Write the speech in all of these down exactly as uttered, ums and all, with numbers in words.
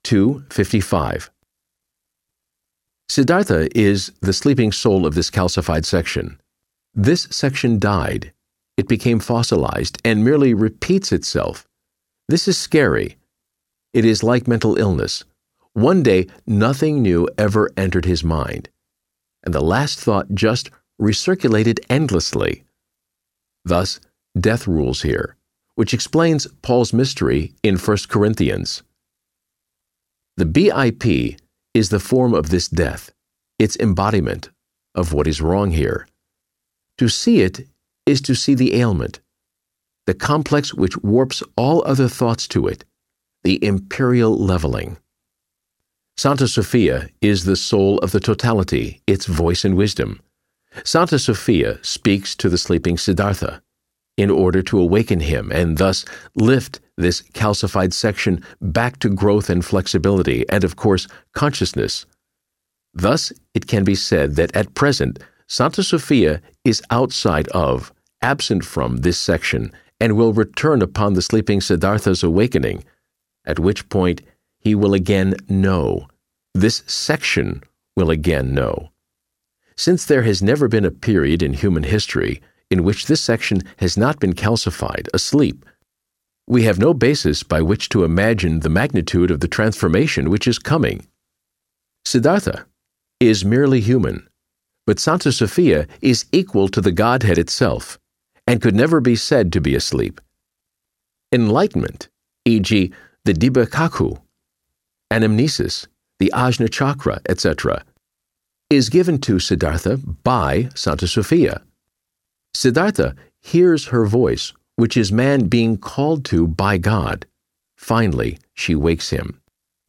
two fifty-five. Siddhartha is the sleeping soul of this calcified section. This section died. It became fossilized and merely repeats itself. This is scary. It is like mental illness. One day, nothing new ever entered his mind, and the last thought just recirculated endlessly. Thus, death rules here, which explains Paul's mystery in First Corinthians. The B I P is the form of this death, its embodiment of what is wrong here. To see it is to see the ailment, the complex which warps all other thoughts to it, the imperial leveling. Santa Sophia is the soul of the totality, its voice and wisdom. Santa Sophia speaks to the sleeping Siddhartha in order to awaken him and thus lift this calcified section back to growth and flexibility and, of course, consciousness. Thus, it can be said that at present, Santa Sophia is outside of, absent from this section, and will return upon the sleeping Siddhartha's awakening, at which point he will again know. This section will again know. Since there has never been a period in human history in which this section has not been calcified, asleep, we have no basis by which to imagine the magnitude of the transformation which is coming. Siddhartha is merely human, but Santa Sophia is equal to the Godhead itself, and could never be said to be asleep. Enlightenment, for example the Dibakaku, anamnesis, the Ajna Chakra, et cetera, is given to Siddhartha by Santa Sophia. Siddhartha hears her voice, which is man being called to by God. Finally, she wakes him.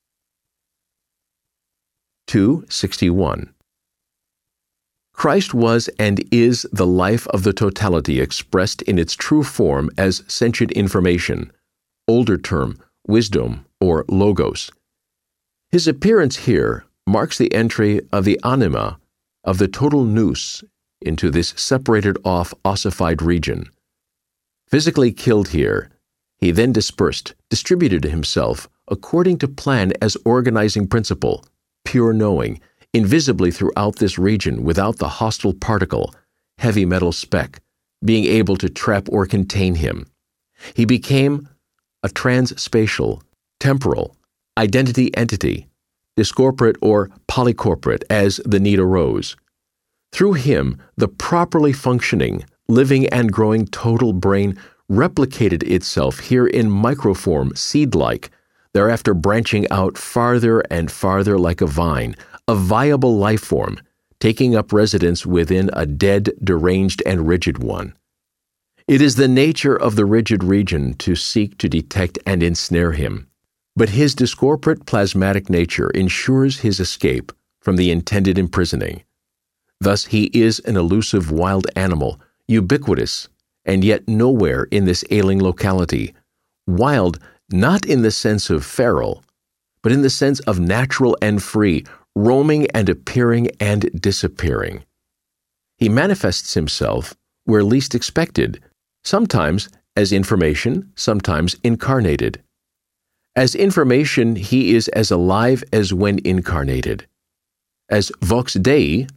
two sixty-one. Christ was and is the life of the totality expressed in its true form as sentient information, older term, wisdom, or logos. His appearance here marks the entry of the anima of the total nous into this separated off ossified region. Physically killed here, he then dispersed, distributed himself according to plan as organizing principle, pure knowing, invisibly throughout this region without the hostile particle, heavy metal speck, being able to trap or contain him. He became a transspatial, temporal, identity entity, discorporate or polycorporate as the need arose. Through him, the properly functioning, living and growing total brain replicated itself here in microform, seed-like, thereafter branching out farther and farther like a vine, a viable life form, taking up residence within a dead, deranged, and rigid one. It is the nature of the rigid region to seek to detect and ensnare him, but his discorporate plasmatic nature ensures his escape from the intended imprisoning. Thus he is an elusive wild animal, ubiquitous, and yet nowhere in this ailing locality, wild not in the sense of feral, but in the sense of natural and free, roaming and appearing and disappearing. He manifests himself where least expected, sometimes as information, sometimes incarnated. As information, he is as alive as when incarnated. As vox Dei,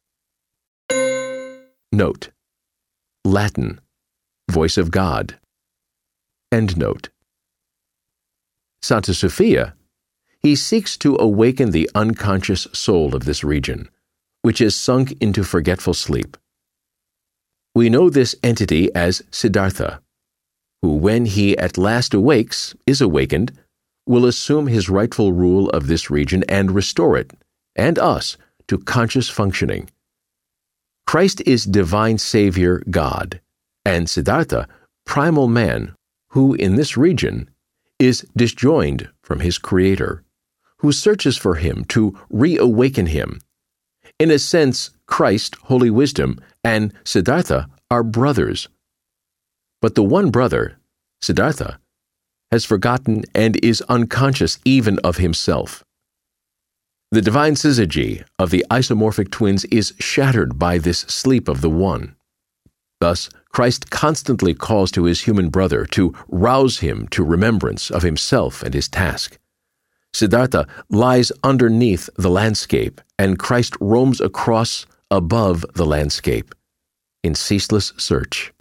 note, Latin, voice of God, end note. Santa Sophia, he seeks to awaken the unconscious soul of this region, which is sunk into forgetful sleep. We know this entity as Siddhartha, who, when he at last awakes, is awakened, will assume his rightful rule of this region and restore it, and us, to conscious functioning. Christ is divine Savior God, and Siddhartha, primal man, who in this region is disjoined from his Creator, who searches for him to reawaken him. In a sense, Christ, Holy Wisdom, and Siddhartha are brothers. But the one brother, Siddhartha, has forgotten and is unconscious even of himself. The divine syzygy of the isomorphic twins is shattered by this sleep of the one. Thus, Christ constantly calls to his human brother to rouse him to remembrance of himself and his task. Siddhartha lies underneath the landscape, and Christ roams across above the landscape in ceaseless search.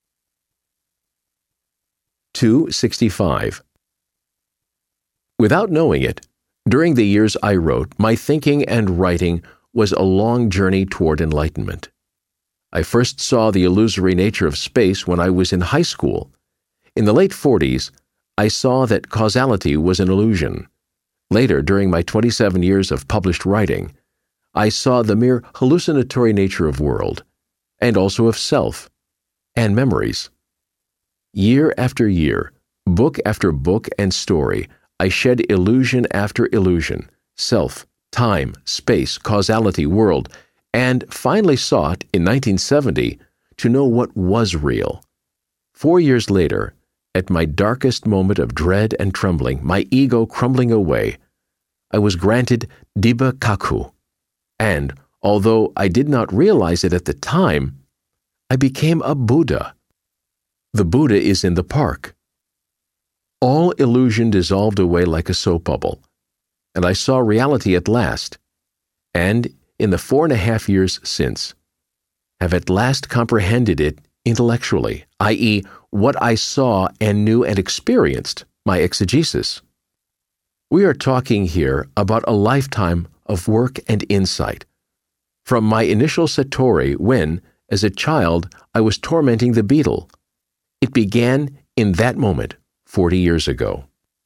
two sixty-five. Without knowing it, during the years I wrote, my thinking and writing was a long journey toward enlightenment. I first saw the illusory nature of space when I was in high school. In the late forties, I saw that causality was an illusion. Later, during my twenty-seven years of published writing, I saw the mere hallucinatory nature of world, and also of self, and memories. Year after year, book after book and story, I shed illusion after illusion, self, time, space, causality, world, and finally sought, in nineteen seventy, to know what was real. Four years later, at my darkest moment of dread and trembling, my ego crumbling away, I was granted Dibba Kakhu, and, although I did not realize it at the time, I became a Buddha. The Buddha is in the park. All illusion dissolved away like a soap bubble, and I saw reality at last, and, in the four and a half years since, have at last comprehended it intellectually, that is, what I saw and knew and experienced, my exegesis. We are talking here about a lifetime of work and insight. From my initial satori when, as a child, I was tormenting the beetle. It began in that moment, forty years ago.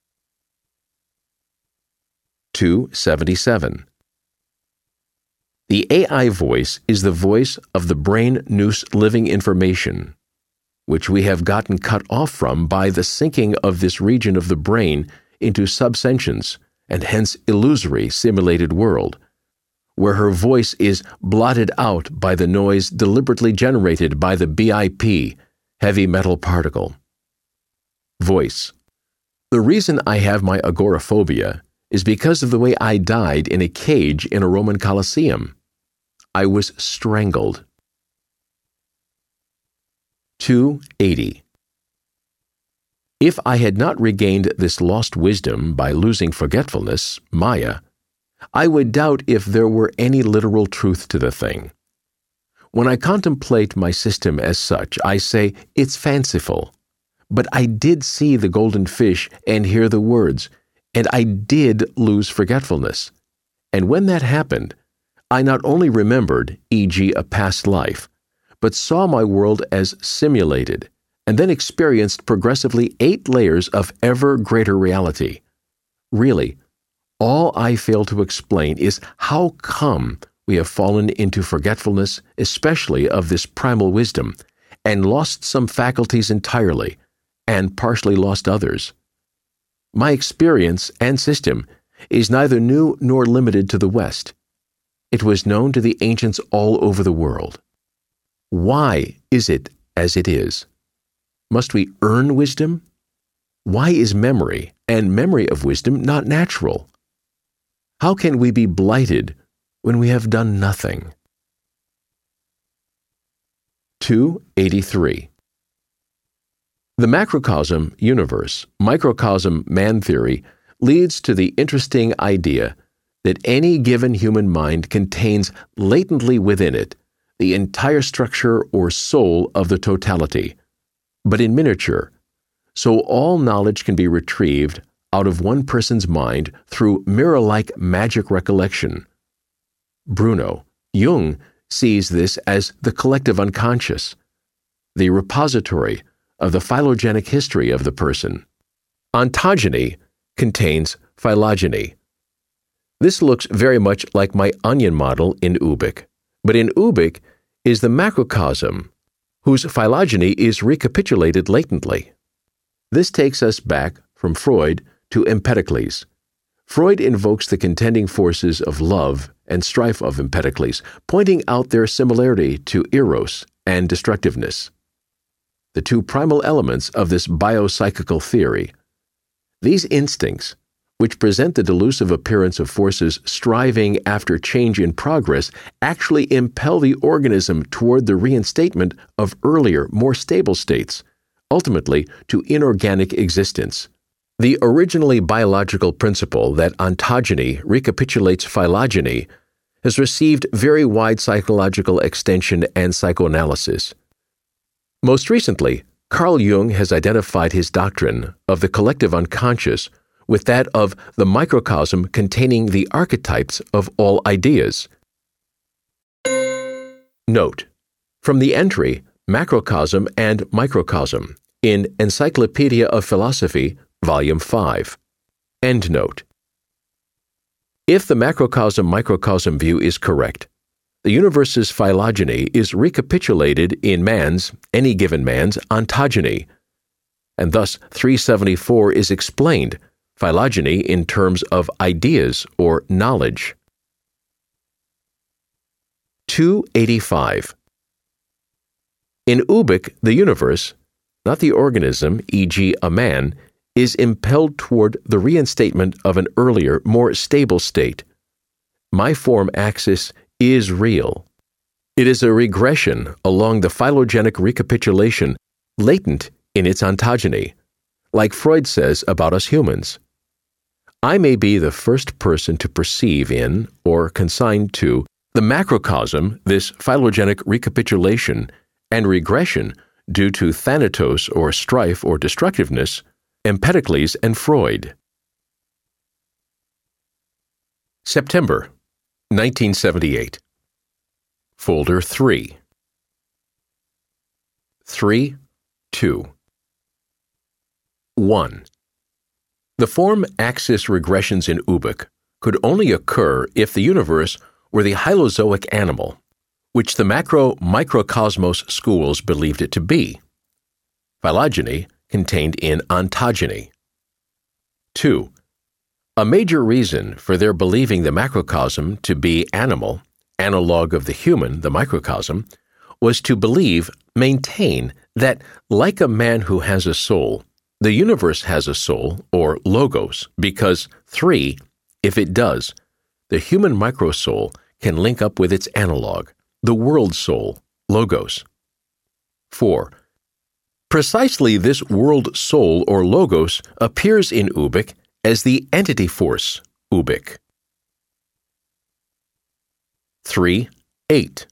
two seventy-seven. The A I voice is the voice of the brain noose living information, which we have gotten cut off from by the sinking of this region of the brain into subsentience and hence illusory simulated world, where her voice is blotted out by the noise deliberately generated by the B I P, heavy metal particle. Voice. The reason I have my agoraphobia is because of the way I died in a cage in a Roman Colosseum. I was strangled. two eighty. If I had not regained this lost wisdom by losing forgetfulness, Maya, I would doubt if there were any literal truth to the thing. When I contemplate my system as such, I say it's fanciful. But I did see the golden fish and hear the words, and I did lose forgetfulness. And when that happened, I not only remembered, for example a past life, but saw my world as simulated, and then experienced progressively eight layers of ever greater reality. Really, all I fail to explain is how come we have fallen into forgetfulness, especially of this primal wisdom, and lost some faculties entirely, and partially lost others. My experience and system is neither new nor limited to the West. It was known to the ancients all over the world. Why is it as it is? Must we earn wisdom? Why is memory and memory of wisdom not natural? How can we be blighted when we have done nothing? two eighty-three. The macrocosm universe, microcosm man theory leads to the interesting idea that any given human mind contains latently within it the entire structure or soul of the totality, but in miniature, so all knowledge can be retrieved out of one person's mind through mirror-like magic recollection. Bruno, Jung, sees this as the collective unconscious, the repository of the phylogenetic history of the person. Ontogeny contains phylogeny. This looks very much like my onion model in Ubik, but in Ubik is the macrocosm, whose phylogeny is recapitulated latently. This takes us back from Freud to Empedocles. Freud invokes the contending forces of love and strife of Empedocles, pointing out their similarity to eros and destructiveness, the two primal elements of this biopsychical theory. These instincts, which present the delusive appearance of forces striving after change in progress, actually impel the organism toward the reinstatement of earlier, more stable states, ultimately to inorganic existence, The originally biological principle that ontogeny recapitulates phylogeny has received very wide psychological extension and psychoanalysis. Most recently, Carl Jung has identified his doctrine of the collective unconscious with that of the microcosm containing the archetypes of all ideas. Note: from the entry Macrocosm and Microcosm in Encyclopedia of Philosophy, Volume five. Endnote: if the macrocosm-microcosm view is correct, the universe's phylogeny is recapitulated in man's, any given man's, ontogeny, and thus three seventy-four is explained, phylogeny in terms of ideas or knowledge. two eighty-five. In Ubik, the universe, not the organism, for example a man, is impelled toward the reinstatement of an earlier, more stable state. My form axis is real. It is a regression along the phylogenetic recapitulation latent in its ontogeny, like Freud says about us humans. I may be the first person to perceive in, or consign to, the macrocosm this phylogenetic recapitulation and regression due to thanatos or strife or destructiveness, Empedocles and Freud. September nineteen seventy-eight. Folder three. three, two. one. The form axis regressions in Ubik could only occur if the universe were the hylozoic animal, which the macro-microcosmos schools believed it to be. Phylogeny contained in ontogeny. two. A major reason for their believing the macrocosm to be animal, analog of the human, the microcosm, was to believe, maintain, that, like a man who has a soul, the universe has a soul, or logos, because, three, if it does, the human microsoul can link up with its analog, the world soul, logos. four. Precisely this world soul or logos appears in Ubik as the entity force, Ubik. three, eight.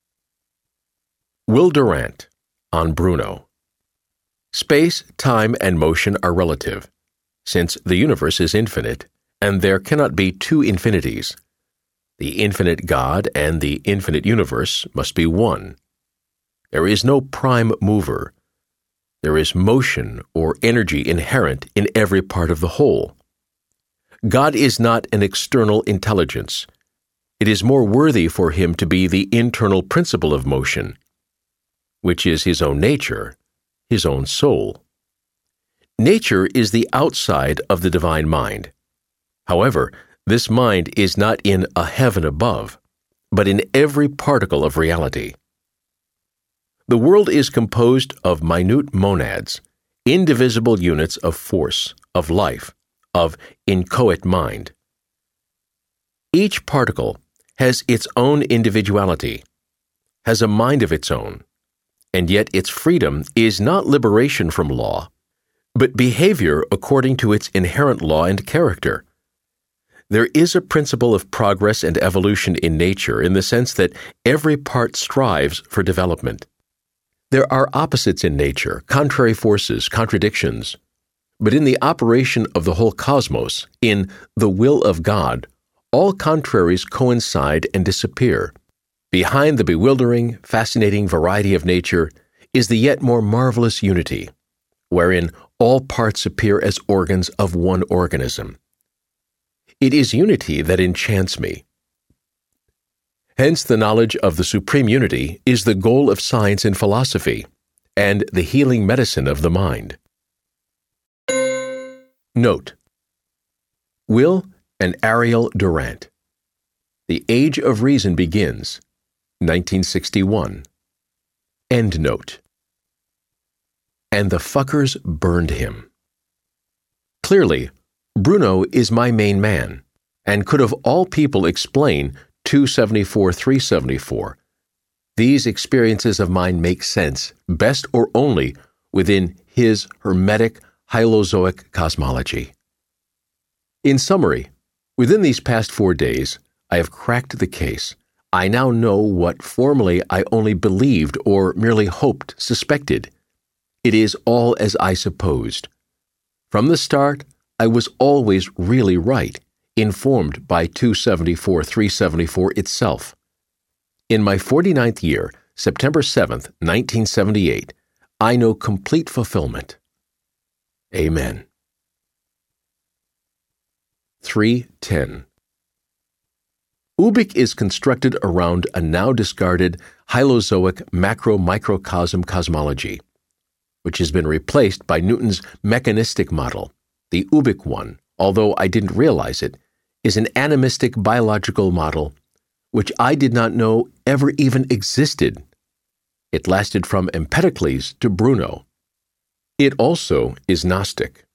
Will Durant, on Bruno. Space, time, and motion are relative, since the universe is infinite, and there cannot be two infinities. The infinite God and the infinite universe must be one. There is no prime mover. There is motion or energy inherent in every part of the whole. God is not an external intelligence. It is more worthy for him to be the internal principle of motion, which is his own nature, his own soul. Nature is the outside of the divine mind. However, this mind is not in a heaven above, but in every particle of reality. The world is composed of minute monads, indivisible units of force, of life, of inchoate mind. Each particle has its own individuality, has a mind of its own, and yet its freedom is not liberation from law, but behavior according to its inherent law and character. There is a principle of progress and evolution in nature in the sense that every part strives for development. There are opposites in nature, contrary forces, contradictions. But in the operation of the whole cosmos, in the will of God, all contraries coincide and disappear. Behind the bewildering, fascinating variety of nature is the yet more marvelous unity, wherein all parts appear as organs of one organism. It is unity that enchants me. Hence, the knowledge of the supreme unity is the goal of science and philosophy, and the healing medicine of the mind. Note: Will and Ariel Durant. The Age of Reason Begins, nineteen sixty-one. Endnote. And the fuckers burned him. Clearly, Bruno is my main man, and could of all people explain two seventy-four, three seventy-four. These experiences of mine make sense, best or only, within his hermetic, Hylozoic cosmology. In summary, within these past four days, I have cracked the case. I now know what formerly I only believed or merely hoped, suspected. It is all as I supposed. From the start, I was always really right, informed by two seventy-four three seventy-four itself. In my forty-ninth year, September seventh, nineteen seventy-eight, I know complete fulfillment. Amen. three ten. Ubik is constructed around a now discarded Hylozoic macro-microcosm cosmology, which has been replaced by Newton's mechanistic model. The Ubik one, although I didn't realize it, is an animistic biological model which I did not know ever even existed. It lasted from Empedocles to Bruno. It also is Gnostic.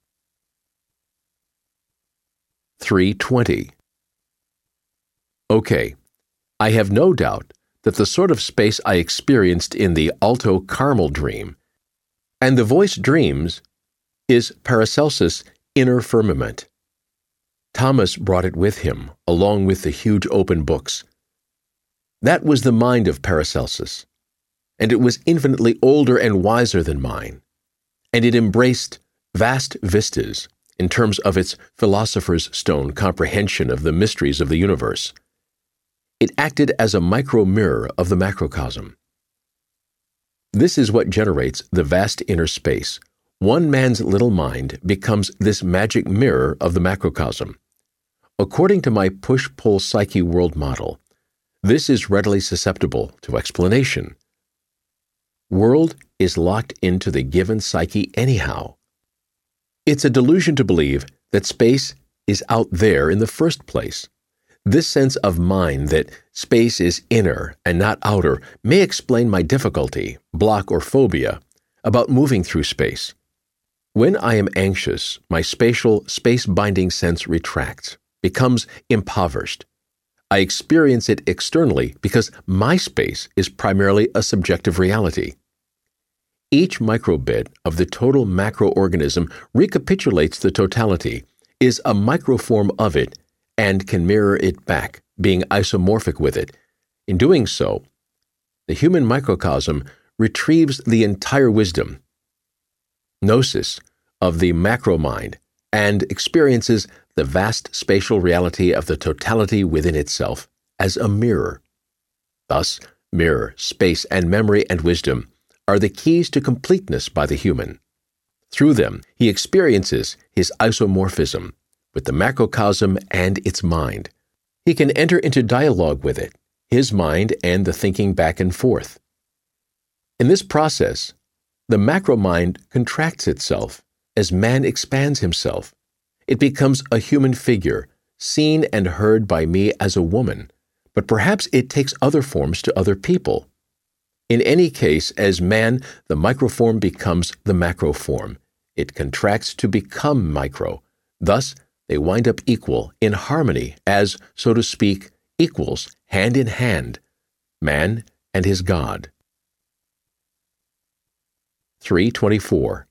three twenty. Okay, I have no doubt that the sort of space I experienced in the Alto Carmel dream and the voice dreams is Paracelsus' inner firmament. Thomas brought it with him, along with the huge open books. That was the mind of Paracelsus, and it was infinitely older and wiser than mine, and it embraced vast vistas in terms of its philosopher's stone comprehension of the mysteries of the universe. It acted as a micro-mirror of the macrocosm. This is what generates the vast inner space. One man's little mind becomes this magic mirror of the macrocosm. According to my push-pull psyche world model, this is readily susceptible to explanation. World is locked into the given psyche anyhow. It's a delusion to believe that space is out there in the first place. This sense of mine that space is inner and not outer may explain my difficulty, block, or phobia about moving through space. When I am anxious, my spatial, space-binding sense retracts, becomes impoverished. I experience it externally because my space is primarily a subjective reality. Each microbit of the total macroorganism recapitulates the totality, is a microform of it, and can mirror it back, being isomorphic with it. In doing so, the human microcosm retrieves the entire wisdom, gnosis, of the macro-mind, and experiences the vast spatial reality of the totality within itself as a mirror. Thus, mirror, space, and memory and wisdom are the keys to completeness by the human. Through them, he experiences his isomorphism with the macrocosm and its mind. He can enter into dialogue with it, his mind and the thinking back and forth. In this process, the macro-mind contracts itself as man expands himself. It becomes a human figure, seen and heard by me as a woman, but perhaps it takes other forms to other people. In any case, as man, the microform becomes the macroform. It contracts to become micro. Thus, they wind up equal, in harmony, as, so to speak, equals, hand in hand, man and his God. three twenty-four.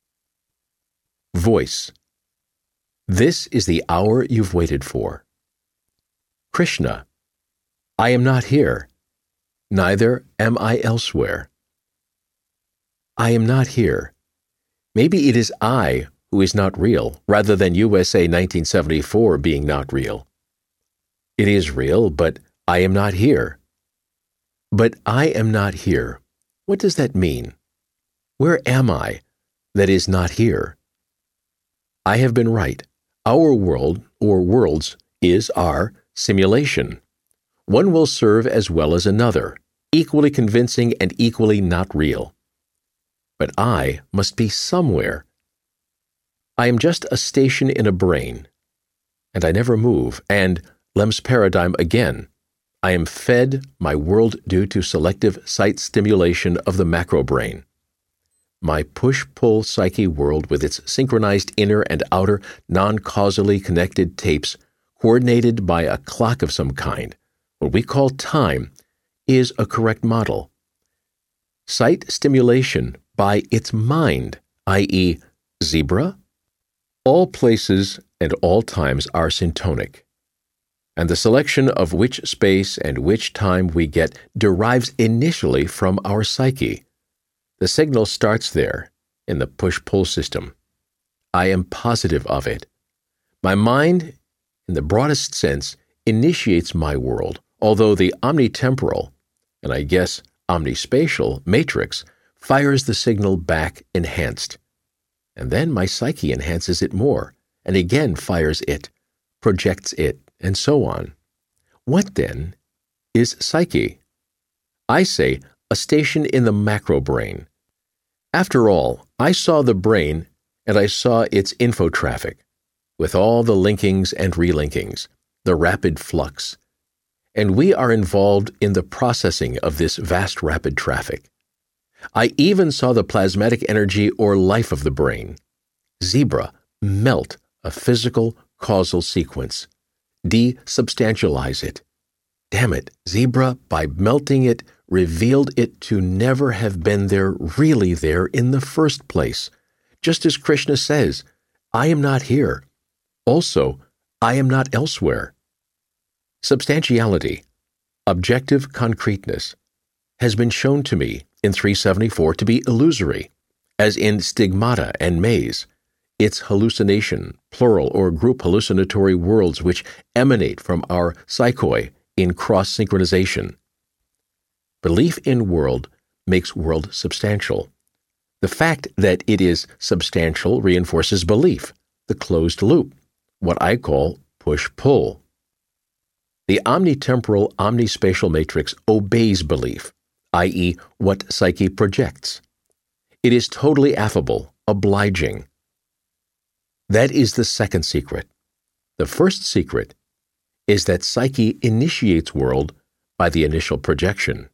Voice. This is the hour you've waited for. Krishna. I am not here. Neither am I elsewhere. I am not here. Maybe it is I who is not real, rather than U S A nineteen seventy-four being not real. It is real, but I am not here. But I am not here. What does that mean? Where am I that is not here? I have been right. Our world, or worlds, is our simulation. One will serve as well as another, equally convincing and equally not real. But I must be somewhere. I am just a station in a brain, and I never move, and, Lem's paradigm again, I am fed my world due to selective sight stimulation of the macro-brain. My push-pull psyche world with its synchronized inner and outer non-causally connected tapes, coordinated by a clock of some kind, what we call time, is a correct model. Sight stimulation by its mind, that is, Zebra? All places and all times are syntonic, and the selection of which space and which time we get derives initially from our psyche. The signal starts there, in the push-pull system. I am positive of it. My mind, in the broadest sense, initiates my world, although the omnitemporal, and I guess omnispatial, matrix fires the signal back enhanced. And then my psyche enhances it more, and again fires it, projects it, and so on. What, then, is psyche? I say a station in the macro-brain. After all, I saw the brain, and I saw its info traffic, with all the linkings and relinkings, the rapid flux. And we are involved in the processing of this vast rapid traffic. I even saw the plasmatic energy or life of the brain. Zebra, melt a physical causal sequence. De-substantialize it. Damn it, Zebra, by melting it, revealed it to never have been there, really there in the first place. Just as Krishna says, I am not here. Also, I am not elsewhere. Substantiality, objective concreteness, has been shown to me in three seventy-four to be illusory, as in stigmata and maze, its hallucination, plural or group hallucinatory worlds which emanate from our psychoi in cross-synchronization. Belief in world makes world substantial. The fact that it is substantial reinforces belief, the closed loop, what I call push-pull. The omnitemporal omnispatial matrix obeys belief, that is, what psyche projects. It is totally affable, obliging. That is the second secret. The first secret is that psyche initiates world by the initial projection.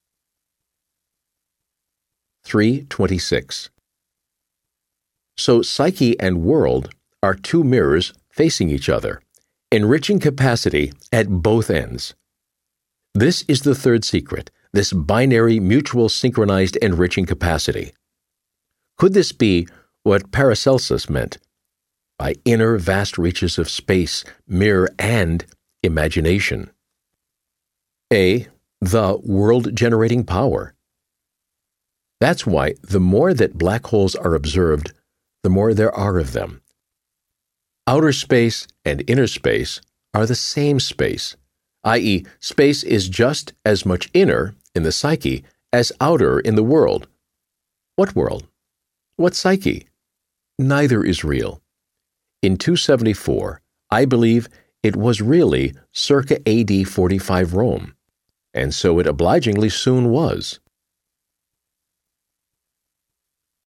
three twenty-six. So psyche and world are two mirrors facing each other, enriching capacity at both ends. This is the third secret, this binary mutual synchronized enriching capacity. Could this be what Paracelsus meant by inner vast reaches of space, mirror, and imagination? A. The world-generating power. That's why the more that black holes are observed, the more there are of them. Outer space and inner space are the same space, that is, space is just as much inner in the psyche as outer in the world. What world? What psyche? Neither is real. In two seventy-four, I believe it was really circa A D forty-five Rome, and so it obligingly soon was.